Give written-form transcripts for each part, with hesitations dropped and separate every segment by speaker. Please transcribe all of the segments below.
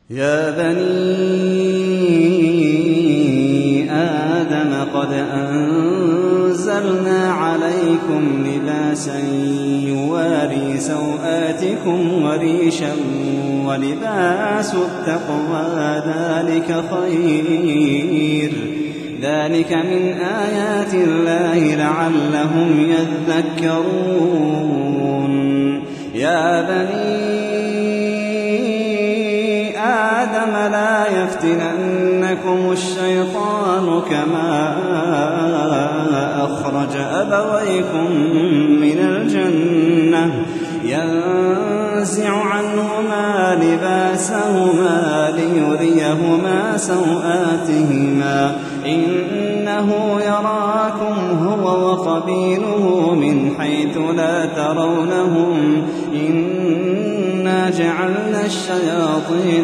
Speaker 1: يا بني آدم قد أنزلنا عليكم لباسا يواري سوآتكم وريشا ولباس التقوى ذلك خير ذلك من آيات الله لعلهم يذكرون يا بني آدم لا يفتننكم الشيطان كما أخرج أبويكم من الجنة ينزع عنهما لباسهما ليريهما سوآتهما إنه يراكم هو وقبيله من حيث لا ترونهم إنا جعلنا الشياطين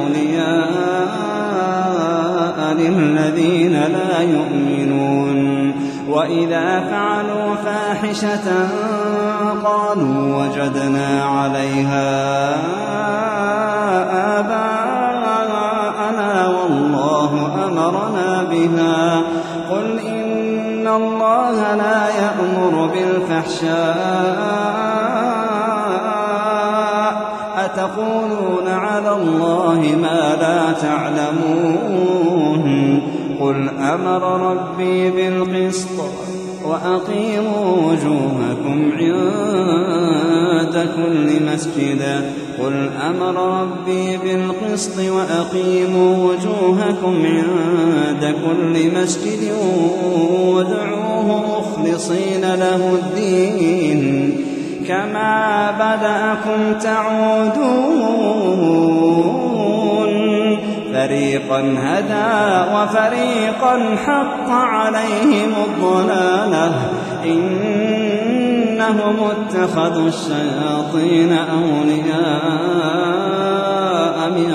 Speaker 1: أولياء للذين لا يؤمنون وإذا فعلوا فاحشة قالوا وجدنا عليها آباءنا والله أمرنا بها قل إن الله لا يأمر بالفحشاء أتقولون على الله ما لا تعلمون قل أمر ربي بالقسط وأقيموا وجوهكم عند كل مسجد قل أمر ربي بالقسط وأقيموا وجوهكم عند كل مسجد وادعوه مخلصين له الدين كما بدأكم تعودون فريقا هدى وفريقا حق عليهم الضلالة إنهم اتخذوا الشياطين أولياء من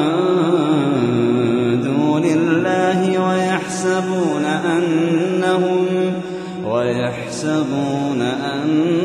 Speaker 1: دون الله ويحسبون أنهم